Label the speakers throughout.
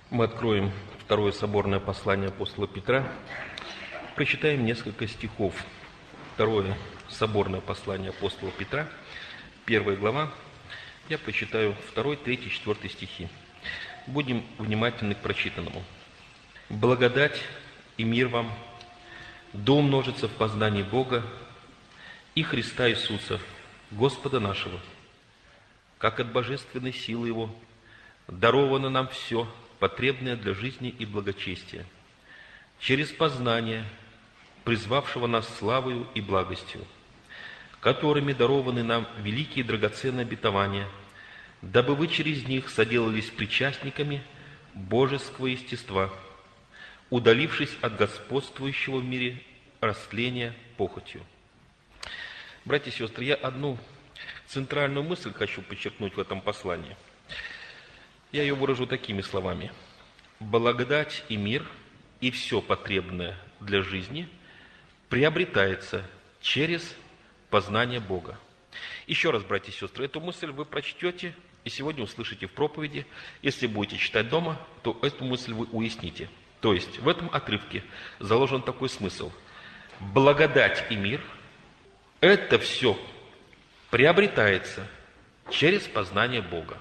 Speaker 1: Мы откроем второе соборное послание апостола Петра, прочитаем несколько стихов. Второе соборное послание апостола Петра, 1 глава, я прочитаю 2, 3, 4 стихи. Будем внимательны к прочитанному. «Благодать и мир вам, да умножится в познании Бога и Христа Иисуса, Господа нашего, как от божественной силы Его даровано нам все, потребное для жизни и благочестия, через познание, призвавшего нас славою и благостью, которыми дарованы нам великие драгоценные обетования, дабы вы через них соделались причастниками божеского естества, удалившись от господствующего в мире растления похотью». Братья и сестры, я одну центральную мысль хочу подчеркнуть в этом послании. Я ее выражу такими словами. Благодать и мир, и все потребное для жизни приобретается через познание Бога. Еще раз, братья и сестры, эту мысль вы прочтете и сегодня услышите в проповеди. Если будете читать дома, то эту мысль вы уясните. То есть в этом отрывке заложен такой смысл. Благодать и мир – это все приобретается через познание Бога.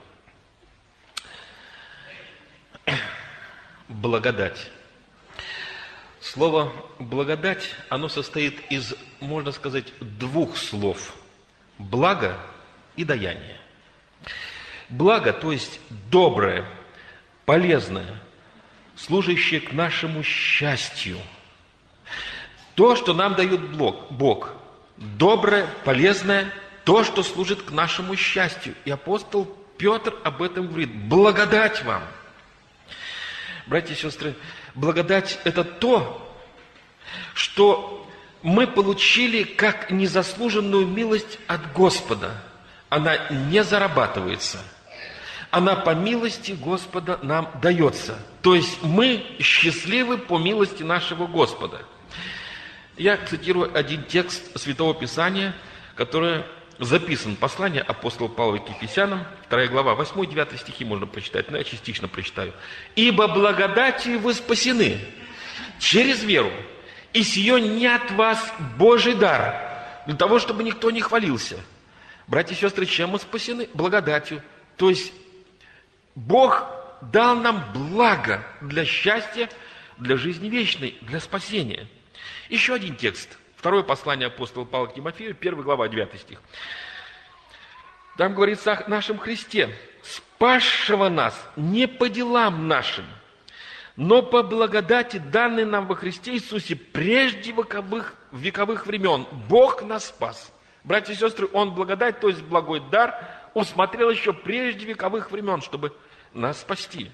Speaker 1: Благодать. Слово «благодать», оно состоит из, можно сказать, двух слов. Благо и даяние. Благо, то есть доброе, полезное, служащее к нашему счастью. То, что нам дает Бог. Доброе, полезное, то, что служит к нашему счастью. И апостол Петр об этом говорит. Благодать вам. Братья и сестры, благодать – это то, что мы получили как незаслуженную милость от Господа. Она не зарабатывается. Она по милости Господа нам дается. То есть мы счастливы по милости нашего Господа. Я цитирую один текст Святого Писания, который записан. Послание апостола Павла к Ефесянам, 2 глава, 8-9 стихи можно прочитать, но я частично прочитаю. «Ибо благодатью вы спасены через веру, и сие не от вас Божий дар, для того, чтобы никто не хвалился». Братья и сестры, чем мы спасены? Благодатью. То есть Бог дал нам благо для счастья, для жизни вечной, для спасения. Еще один текст. Второе послание апостола Павла к Тимофею, 1 глава, 9 стих. Там говорится о нашем Христе, спасшего нас не по делам нашим, но по благодати, данной нам во Христе Иисусе, прежде вековых времен. Бог нас спас. Братья и сестры, Он благодать, то есть благой дар, усмотрел еще прежде вековых времен, чтобы нас спасти.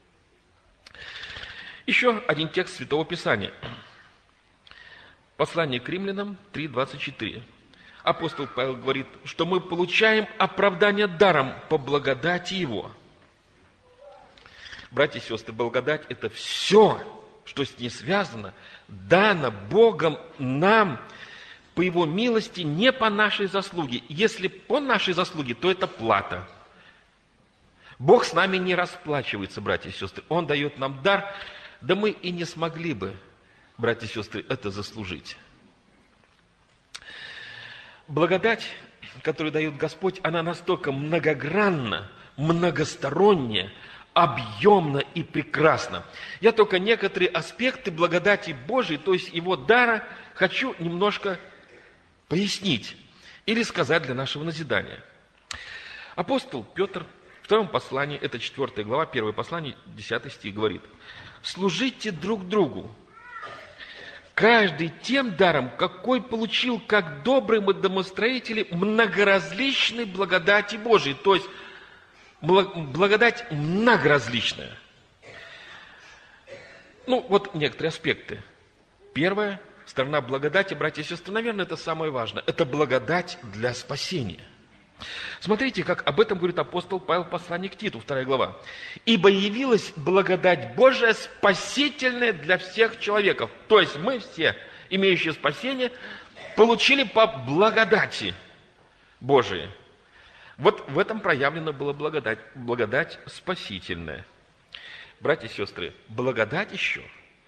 Speaker 1: Еще один текст Святого Писания. Послание к Римлянам 3:24. Апостол Павел говорит, что мы получаем оправдание даром по благодати Его. Братья и сестры, благодать – это все, что с ней связано, дано Богом нам по Его милости, не по нашей заслуге. Если по нашей заслуге, то это плата. Бог с нами не расплачивается, братья и сестры. Он дает нам дар, да мы и не смогли бы, братья и сестры, это заслужить. Благодать, которую дает Господь, она настолько многогранна, многосторонняя, объемна и прекрасна. Я только некоторые аспекты благодати Божией, то есть Его дара, хочу немножко пояснить или сказать для нашего назидания. Апостол Петр в втором послании, это 4 глава, 1 послание, 10 стих говорит: «Служите друг другу, каждый тем даром, какой получил, как добрые мы домостроители многоразличной благодати Божией». То есть благодать многоразличная. Ну, вот некоторые аспекты. Первая сторона благодати, братья и сестры, наверное, это самое важное. Это благодать для спасения. Смотрите, как об этом говорит апостол Павел в послании к Титу, 2 глава. «Ибо явилась благодать Божия, спасительная для всех человеков». То есть мы все, имеющие спасение, получили по благодати Божией. Вот в этом проявлена была благодать спасительная. Братья и сестры, благодать еще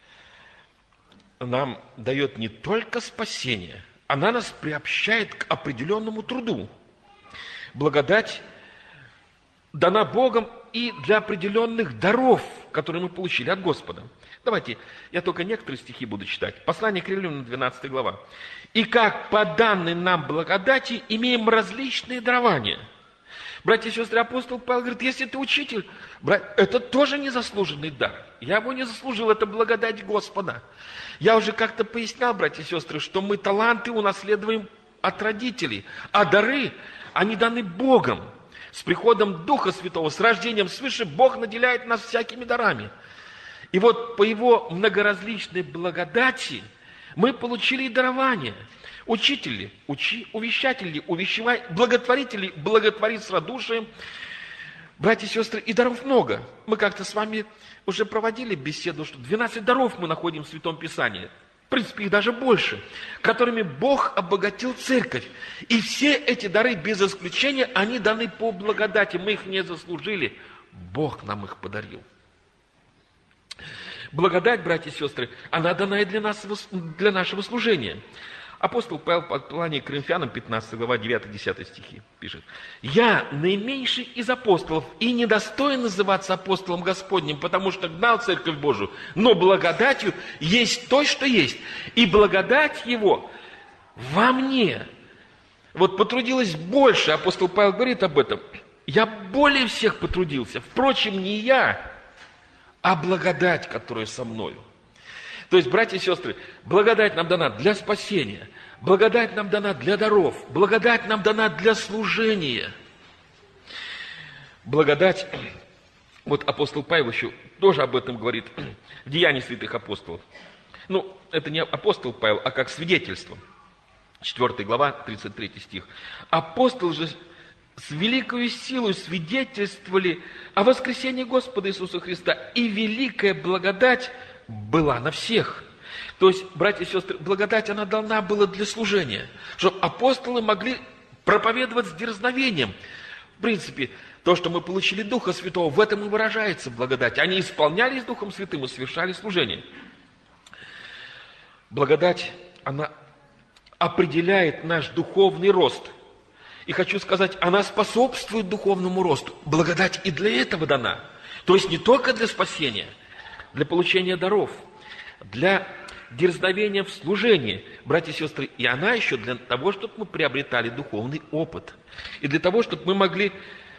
Speaker 1: нам дает не только спасение, она нас приобщает к определенному труду. Благодать дана Богом и для определенных даров, которые мы получили от Господа. Давайте, я только некоторые стихи буду читать. Послание к Римлянам, 12 глава. «И как по данной нам благодати имеем различные дарования». Братья и сестры, апостол Павел говорит, если ты учитель, это тоже незаслуженный дар. Я его не заслужил, это благодать Господа. Я уже как-то пояснял, братья и сестры, что мы таланты унаследуем от родителей, а дары, они даны Богом. С приходом Духа Святого, с рождением свыше, Бог наделяет нас всякими дарами. И вот по Его многоразличной благодати мы получили и дарования. Учители, учи, увещатели, увещевай, благотворители, благотворит с радушием. Братья и сестры, и даров много. Мы как-то с вами уже проводили беседу, что 12 даров мы находим в Святом Писании. В принципе, их даже больше, которыми Бог обогатил церковь. И все эти дары, без исключения, они даны по благодати. Мы их не заслужили. Бог нам их подарил. Благодать, братья и сестры, она дана и для нашего служения. Апостол Павел в послании к Коринфянам, 15 глава, 9-10 стихи пишет. «Я наименьший из апостолов и недостоин называться апостолом Господним, потому что гнал церковь Божию, но благодатью есть то, что есть, и благодать Его во мне». Вот потрудилось больше, апостол Павел говорит об этом. «Я более всех потрудился, впрочем, не я, а благодать, которая со мною». То есть, братья и сестры, благодать нам дана для спасения, благодать нам дана для даров, благодать нам дана для служения. Благодать, вот апостол Павел еще тоже об этом говорит в Деянии святых апостолов. Ну, это не апостол Павел, а как свидетельство. 4 глава, 33 стих. «Апостол же с великою силой свидетельствовали о воскресении Господа Иисуса Христа, и великая благодать была на всех». То есть, братья и сестры, благодать, она дана была для служения, чтобы апостолы могли проповедовать с дерзновением. В принципе, то, что мы получили Духа Святого, в этом и выражается благодать. Они исполнялись Духом Святым и совершали служение. Благодать, она определяет наш духовный рост. И хочу сказать, она способствует духовному росту. Благодать и для этого дана. То есть не только для спасения, для получения даров, для дерзновения в служении, братья и сестры, и она еще для того, чтобы мы приобретали духовный опыт, и для того, чтобы мы могли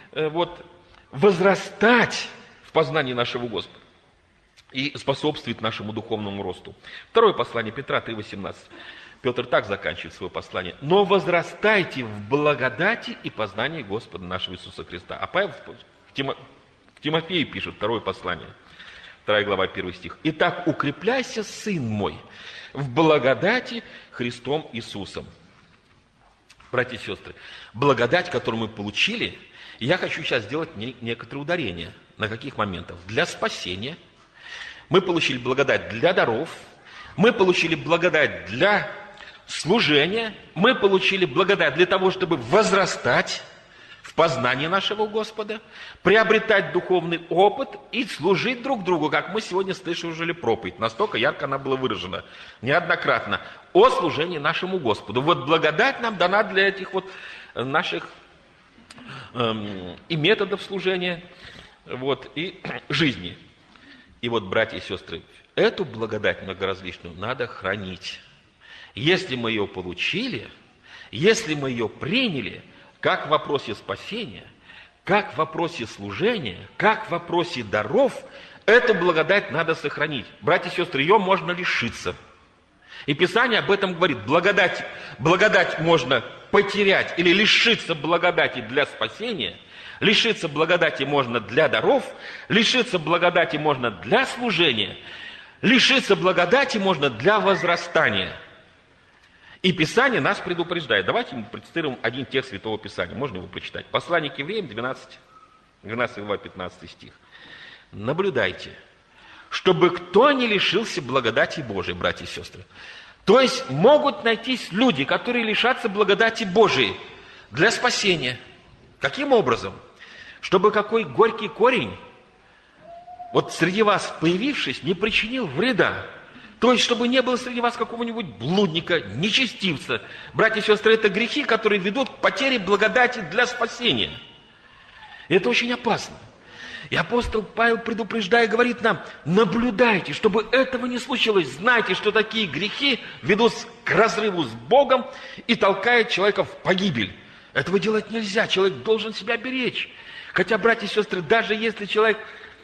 Speaker 1: возрастать в познании нашего Господа и способствовать нашему духовному росту. Второе послание Петра 3:18. Петр так заканчивает свое послание. «Но возрастайте в благодати и познании Господа нашего Иисуса Христа». А Павел в Тимофею пишет, второе послание, 2 глава, 1 стих. «Итак, укрепляйся, сын мой, в благодати Христом Иисусом». Братья и сестры, благодать, которую мы получили, я хочу сейчас сделать некоторые ударения. На каких моментах? Для спасения. Мы получили благодать для даров. Мы получили благодать для служения. Мы получили благодать для того, чтобы возрастать в познании нашего Господа, приобретать духовный опыт и служить друг другу, как мы сегодня слышали проповедь. Настолько ярко она была выражена неоднократно о служении нашему Господу. Вот благодать нам дана для этих наших и методов служения, и жизни. И вот, братья и сестры, эту благодать многоразличную надо хранить. Если мы ее получили, если мы ее приняли, как в вопросе спасения, как в вопросе служения, как в вопросе даров, эту благодать надо сохранить. Братья и сестры, ее можно лишиться. И Писание об этом говорит. Благодать можно потерять или лишиться благодати для спасения, лишиться благодати можно для даров, лишиться благодати можно для служения, лишиться благодати можно для возрастания. И Писание нас предупреждает. Давайте мы процитируем один текст Святого Писания. Можно его прочитать? Послание к евреям, 12 глава, 15 стих. «Наблюдайте, чтобы кто не лишился благодати Божией», братья и сестры. То есть могут найтись люди, которые лишатся благодати Божией для спасения. Каким образом? Чтобы какой горький корень вот среди вас появившись, не причинил вреда. То есть, чтобы не было среди вас какого-нибудь блудника, нечестивца. Братья и сестры, это грехи, которые ведут к потере благодати для спасения. И это очень опасно. И апостол Павел, предупреждая, говорит нам: наблюдайте, чтобы этого не случилось. Знайте, что такие грехи ведут к разрыву с Богом и толкают человека в погибель. Этого делать нельзя, человек должен себя беречь. Хотя, братья и сестры, даже если человек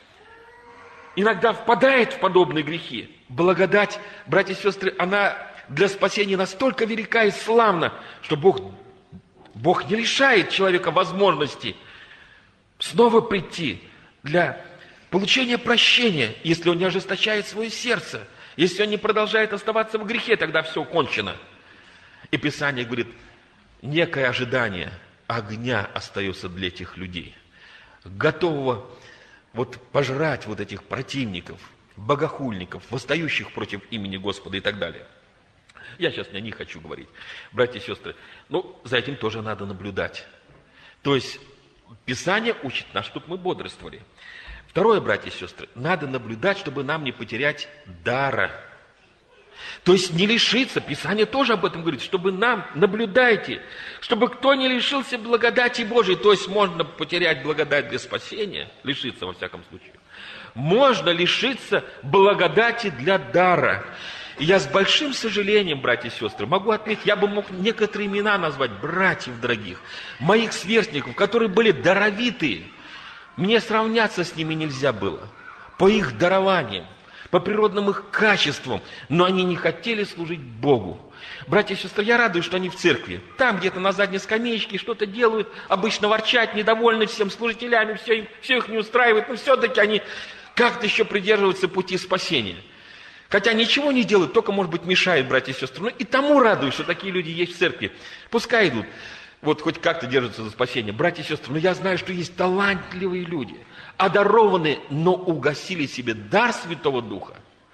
Speaker 1: иногда впадает в подобные грехи, благодать, братья и сестры, она для спасения настолько велика и славна, что Бог не лишает человека возможности снова прийти для получения прощения, если он не ожесточает свое сердце, если он не продолжает оставаться в грехе, тогда все кончено. И Писание говорит, некое ожидание огня остается для этих людей, готового пожрать этих противников, богохульников, восстающих против имени Господа и так далее. Я сейчас не о них хочу говорить. Братья и сестры, за этим тоже надо наблюдать. То есть Писание учит нас, чтобы мы бодрствовали. Второе, братья и сестры, надо наблюдать, чтобы нам не потерять дара. То есть не лишиться, Писание тоже об этом говорит, чтобы нам, наблюдайте, чтобы кто не лишился благодати Божией, то есть можно потерять благодать для спасения, лишиться во всяком случае. Можно лишиться благодати для дара. И я с большим сожалением, братья и сестры, могу отметить, я бы мог некоторые имена назвать, братьев дорогих, моих сверстников, которые были даровитые. Мне сравняться с ними нельзя было по их дарованиям, по природным их качествам, но они не хотели служить Богу. Братья и сестры, я радуюсь, что они в церкви. Там где-то на задней скамеечке что-то делают, обычно ворчат, недовольны всем служителями, все их не устраивает, но все-таки они как-то еще придерживаются пути спасения. Хотя ничего не делают, только, может быть, мешают, братья и сестры. Но и тому радуюсь, что такие люди есть в церкви. Пускай идут, хоть как-то держатся за спасение. Братья и сестры, но я знаю, что есть талантливые люди, одарованные, но угасили себе дар Святого Духа,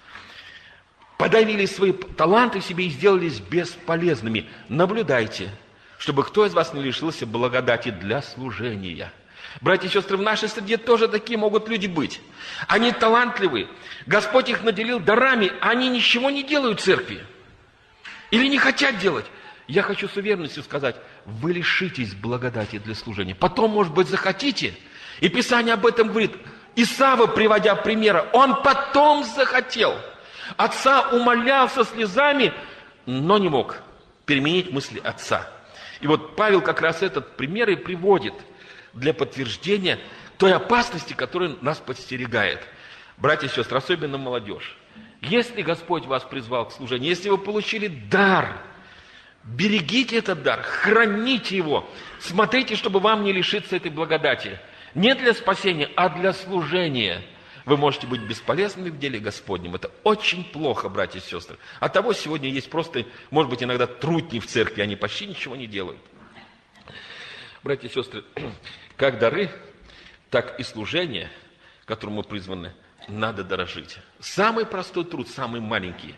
Speaker 1: подавили свои таланты в себе и сделались бесполезными. Наблюдайте, чтобы кто из вас не лишился благодати для служения. Братья и сестры, в нашей среде тоже такие могут люди быть. Они талантливые, Господь их наделил дарами, а они ничего не делают в церкви. Или не хотят делать. Я хочу с уверенностью сказать, вы лишитесь благодати для служения. Потом, может быть, захотите. И Писание об этом говорит. Исава, приводя примера, он потом захотел. Отца умолял со слезами, но не мог переменить мысли отца. И Павел как раз этот пример и приводит для подтверждения той опасности, которая нас подстерегает. Братья и сестры, особенно молодежь. Если Господь вас призвал к служению, если вы получили дар, берегите этот дар, храните его, смотрите, чтобы вам не лишиться этой благодати. Не для спасения, а для служения. Вы можете быть бесполезными в деле Господнем. Это очень плохо, братья и сестры. Оттого сегодня есть просто, может быть, иногда трутни в церкви, они почти ничего не делают. Братья и сестры, как дары, так и служение, которому мы призваны, надо дорожить. Самый простой труд, самый маленький.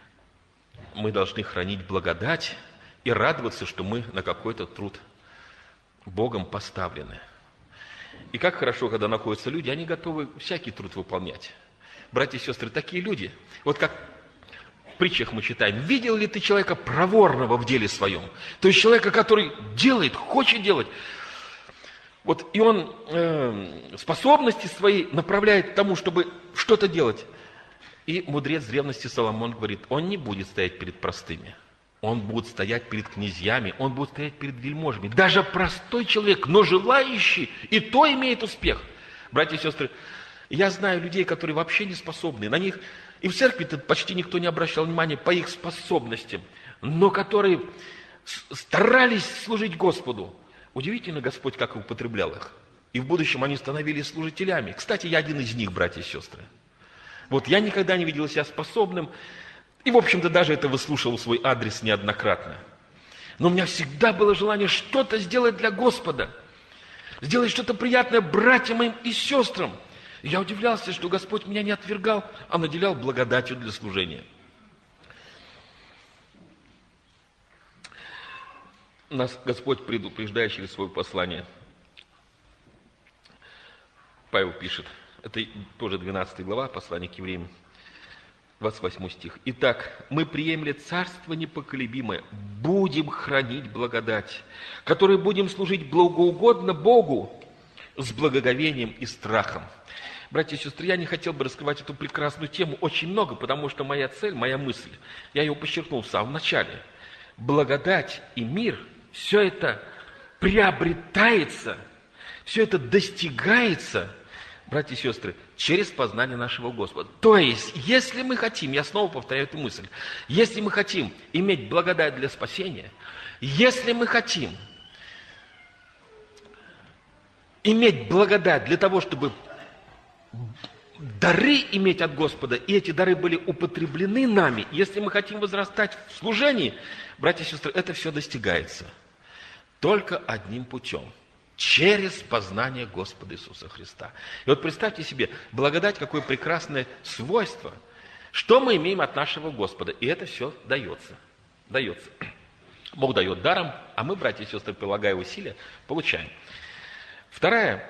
Speaker 1: Мы должны хранить благодать и радоваться, что мы на какой-то труд Богом поставлены. И как хорошо, когда находятся люди, они готовы всякий труд выполнять. Братья и сестры, такие люди, как в притчах мы читаем, видел ли ты человека проворного в деле своем? То есть человека, который делает, хочет делать. И он способности свои направляет к тому, чтобы что-то делать. И мудрец древности Соломон говорит, он не будет стоять перед простыми. Он будет стоять перед князьями, он будет стоять перед вельможами. Даже простой человек, но желающий, и то имеет успех. Братья и сестры, я знаю людей, которые вообще не способны. На них и в церкви-то почти никто не обращал внимания по их способностям, но которые старались служить Господу. Удивительно, Господь как употреблял их. И в будущем они становились служителями. Кстати, я один из них, братья и сестры. Я никогда не видел себя способным. И, в общем-то, даже это выслушивал свой адрес неоднократно. Но у меня всегда было желание что-то сделать для Господа. Сделать что-то приятное братьям моим и сестрам. И я удивлялся, что Господь меня не отвергал, а наделял благодатью для служения. Нас Господь предупреждает через свое послание. Павел пишет Это тоже 12 глава, послание к евреям, 28 стих. «Итак, мы, приемля царство непоколебимое, будем хранить благодать, которой будем служить благоугодно Богу с благоговением и страхом». Братья и сестры, я не хотел бы раскрывать эту прекрасную тему очень много, потому что моя цель, моя мысль, я ее подчеркнул в самом начале. Благодать и мир, все это приобретается, все это достигается, братья и сестры, через познание нашего Господа. То есть, если мы хотим, я снова повторяю эту мысль, если мы хотим иметь благодать для спасения, если мы хотим иметь благодать для того, чтобы дары иметь от Господа, и эти дары были употреблены нами, если мы хотим возрастать в служении, братья и сестры, это все достигается только одним путем. Через познание Господа Иисуса Христа. И вот представьте себе, благодать, какое прекрасное свойство. Что мы имеем от нашего Господа? И это все дается. Дается. Бог дает даром, а мы, братья и сестры, прилагая усилия, получаем. Вторая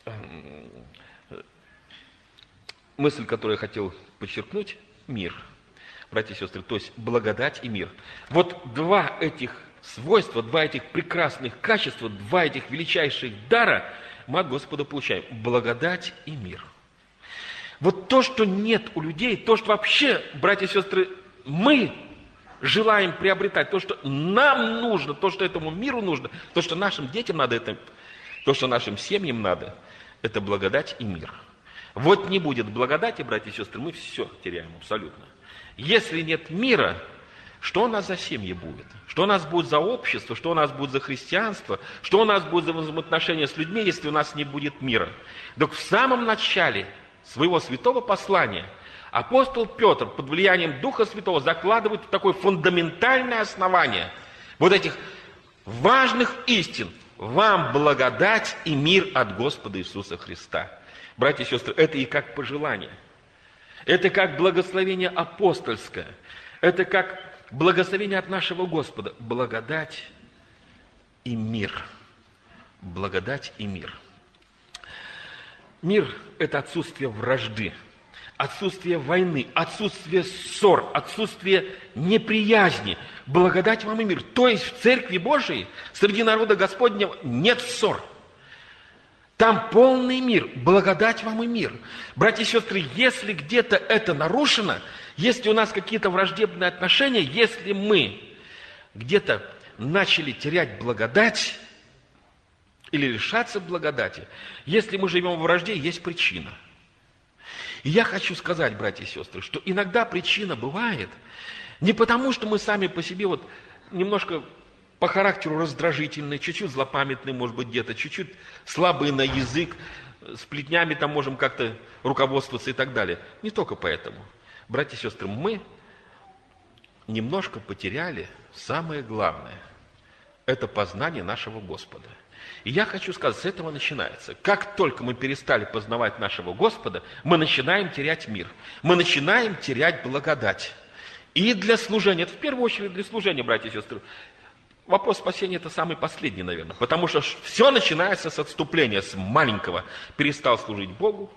Speaker 1: мысль, которую я хотел подчеркнуть, мир. Братья и сестры, то есть благодать и мир. Вот два этих свойства, два этих прекрасных качества, два этих величайших дара мы от Господа получаем. Благодать и мир. Вот то, что нет у людей, то, что вообще, братья и сестры, мы желаем приобретать, то, что нам нужно, то, что этому миру нужно, то, что нашим детям надо, то, что нашим семьям надо, это благодать и мир. Вот не будет благодати, братья и сестры, мы все теряем абсолютно. Если нет мира, что у нас за семьи будет? Что у нас будет за общество? Что у нас будет за христианство? Что у нас будет за взаимоотношения с людьми, если у нас не будет мира? Так в самом начале своего святого послания апостол Петр под влиянием Духа Святого закладывает такое фундаментальное основание вот этих важных истин. Вам благодать и мир от Господа Иисуса Христа. Братья и сестры, это и как пожелание. Это как благословение апостольское. Это как благословение от нашего Господа. Благодать и мир. Благодать и мир. Мир – это отсутствие вражды, отсутствие войны, отсутствие ссор, отсутствие неприязни. Благодать вам и мир. То есть в Церкви Божией, среди народа Господнего нет ссор. Там полный мир, благодать вам и мир. Братья и сестры, если где-то это нарушено, если у нас какие-то враждебные отношения, если мы где-то начали терять благодать или лишаться благодати, если мы живем в вражде, есть причина. И я хочу сказать, братья и сестры, что иногда причина бывает не потому, что мы сами по себе вот немножко по характеру раздражительные, чуть-чуть злопамятные, может быть, где-то, чуть-чуть слабые на язык, с плетнями там можем как-то руководствоваться и так далее. Не только поэтому. Братья и сестры, мы немножко потеряли самое главное. Это познание нашего Господа. И я хочу сказать, с этого начинается. Как только мы перестали познавать нашего Господа, мы начинаем терять мир. Мы начинаем терять благодать. И для служения, это в первую очередь для служения, братья и сестры. Вопрос спасения – это самый последний, наверное. Потому что все начинается с отступления, с маленького. Перестал служить Богу,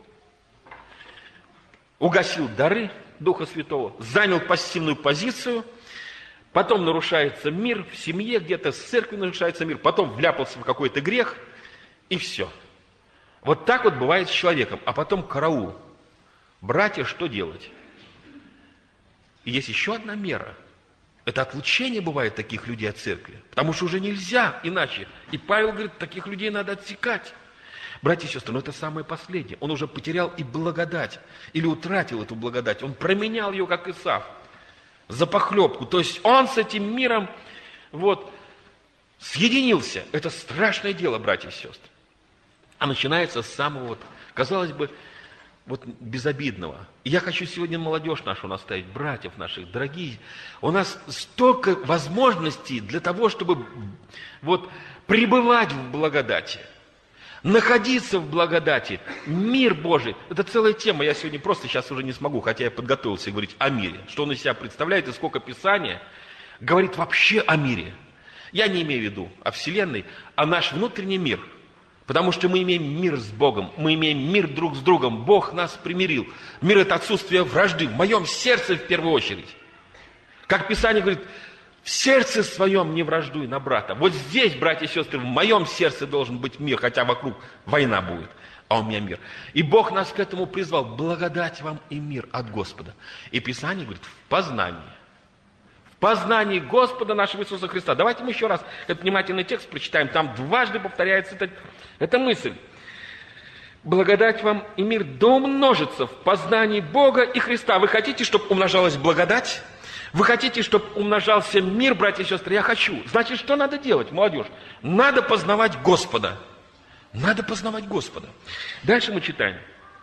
Speaker 1: угасил дары Духа Святого, занял пассивную позицию, потом нарушается мир в семье, где-то с церковью нарушается мир, потом вляпался в какой-то грех, и все. Вот так вот бывает с человеком. А потом караул. Братья, что делать? И есть еще одна мера. Это отлучение бывает таких людей от церкви. Потому что уже нельзя иначе. И Павел говорит, таких людей надо отсекать. Братья и сестры, но это самое последнее. Он уже потерял и благодать. Или утратил эту благодать. Он променял ее, как Исав, за похлебку. То есть он с этим миром съединился. Это страшное дело, братья и сестры. А начинается с самого, казалось бы, безобидного. И я хочу сегодня молодежь нашу наставить, братьев наших, дорогие. У нас столько возможностей для того, чтобы пребывать в благодати, находиться в благодати. Мир Божий. Это целая тема. Я сегодня просто сейчас уже не смогу, хотя я подготовился говорить о мире. Что он из себя представляет и сколько Писания говорит вообще о мире. Я не имею в виду о Вселенной, а наш внутренний мир. Потому что мы имеем мир с Богом, мы имеем мир друг с другом. Бог нас примирил. Мир – это отсутствие вражды, в моем сердце в первую очередь. Как Писание говорит, в сердце своем не враждуй на брата. Вот здесь, братья и сестры, в моем сердце должен быть мир, хотя вокруг война будет, а у меня мир. И Бог нас к этому призвал. Благодать вам и мир от Господа. И Писание говорит, в познании. В познании Господа нашего Иисуса Христа. Давайте мы еще раз этот внимательный текст прочитаем. Там дважды повторяется эта мысль. Благодать вам и мир да умножится в познании Бога и Христа. Вы хотите, чтобы умножалась благодать? Вы хотите, чтобы умножался мир, братья и сестры? Я хочу. Значит, что надо делать, молодежь? Надо познавать Господа. Надо познавать Господа. Дальше мы читаем.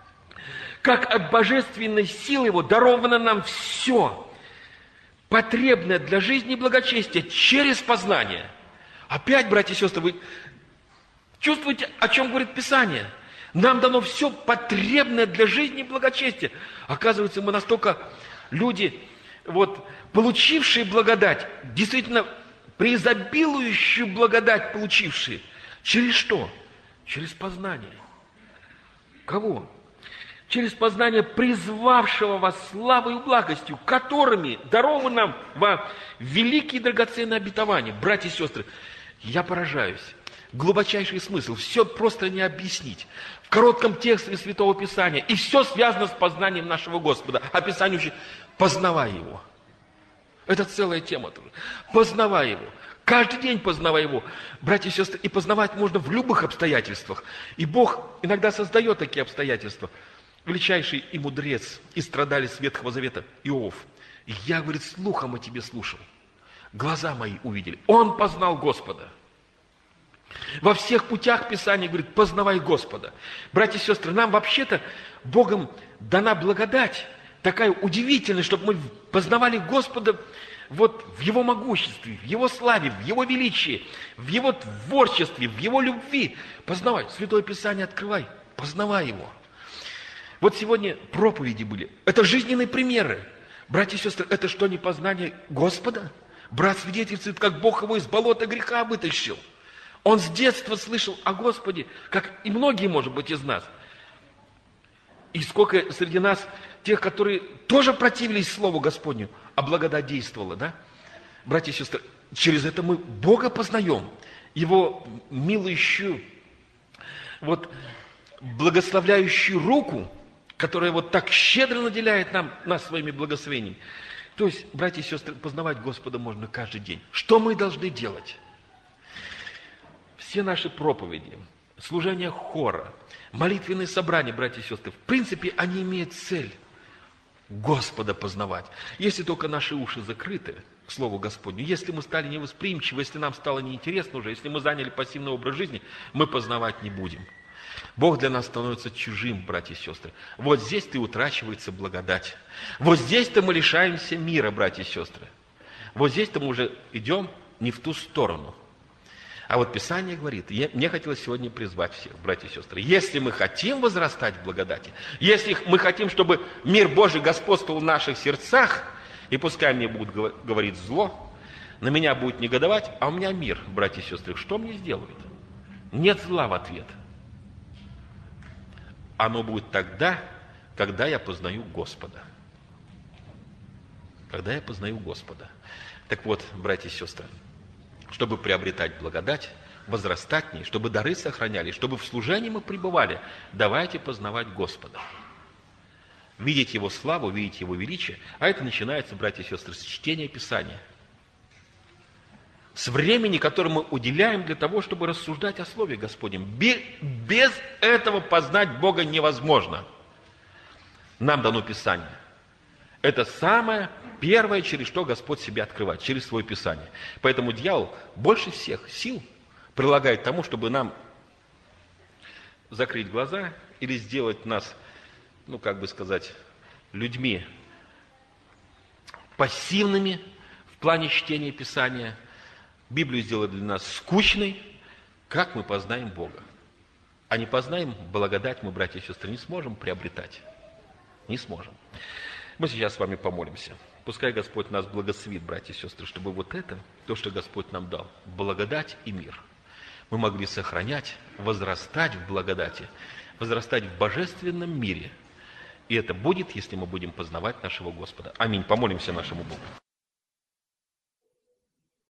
Speaker 1: Как от божественной силы Его даровано нам все, потребное для жизни и благочестия, через познание. Опять, братья и сестры, вы чувствуете, о чем говорит Писание? Нам дано все потребное для жизни и благочестия. Оказывается, мы настолько люди, получившие благодать, действительно преизобилующую благодать получившие. Через что? Через познание. Кого? Через познание призвавшего вас славой и благостью, которыми дарованы нам во великие драгоценные обетования. Братья и сестры, я поражаюсь. Глубочайший смысл. Все просто не объяснить. В коротком тексте Святого Писания. И все связано с познанием нашего Господа. А Писание учит, познавай Его. Это целая тема тоже. Познавай Его. Каждый день познавай Его. Братья и сестры, и познавать можно в любых обстоятельствах. И Бог иногда создает такие обстоятельства. Величайший и мудрец, и страдалец Ветхого Завета Иов. Я, говорит, слухом о тебе слушал. Глаза мои увидели. Он познал Господа. Во всех путях Писания говорит, познавай Господа. Братья и сестры, нам вообще-то Богом дана благодать, такая удивительная, чтобы мы познавали Господа в Его могуществе, в Его славе, в Его величии, в Его творчестве, в Его любви. Познавай. Святое Писание открывай, познавай Его. Вот сегодня проповеди были. Это жизненные примеры. Братья и сестры, это что, не познание Господа? Брат свидетельствует, как Бог его из болота греха вытащил. Он с детства слышал о Господе, как и многие, может быть, из нас. И сколько среди нас тех, которые тоже противились Слову Господню, а благодать действовала, да? Братья и сестры, через это мы Бога познаем, Его милующую, благословляющую руку, которая так щедро наделяет нас своими благословениями. То есть, братья и сестры, познавать Господа можно каждый день. Что мы должны делать? Все наши проповеди, служение хора, молитвенные собрания, братья и сестры, в принципе, они имеют цель Господа познавать. Если только наши уши закрыты к Слову Господню, если мы стали невосприимчивы, если нам стало неинтересно уже, если мы заняли пассивный образ жизни, мы познавать не будем. Бог для нас становится чужим, братья и сестры. Вот здесь-то и утрачивается благодать. Вот здесь-то мы лишаемся мира, братья и сестры. Вот здесь-то мы уже идем не в ту сторону. А вот Писание говорит, мне хотелось сегодня призвать всех, братья и сестры, если мы хотим возрастать в благодати, если мы хотим, чтобы мир Божий господствовал в наших сердцах, и пускай мне будут говорить зло, на меня будет негодовать, а у меня мир, братья и сестры, что мне сделают? Нет зла в ответ. Оно будет тогда, когда я познаю Господа. Когда я познаю Господа. Так вот, братья и сестры, чтобы приобретать благодать, возрастать в ней, чтобы дары сохранялись, чтобы в служении мы пребывали, давайте познавать Господа. Видеть Его славу, видеть Его величие. А это начинается, братья и сестры, с чтения Писания. С времени, которое мы уделяем для того, чтобы рассуждать о Слове Господнем. Без этого познать Бога невозможно. Нам дано Писание. Это самое первое, через что Господь себя открывает, через свое Писание. Поэтому дьявол больше всех сил прилагает к тому, чтобы нам закрыть глаза или сделать нас, людьми пассивными в плане чтения Писания, Библию сделать для нас скучной. Как мы познаем Бога? А не познаем благодать мы, братья и сестры, не сможем приобретать. Не сможем. Мы сейчас с вами помолимся. Пускай Господь нас благословит, братья и сестры, чтобы это, то, что Господь нам дал, благодать и мир, мы могли сохранять, возрастать в благодати, возрастать в божественном мире. И это будет, если мы будем познавать нашего Господа. Аминь. Помолимся нашему Богу.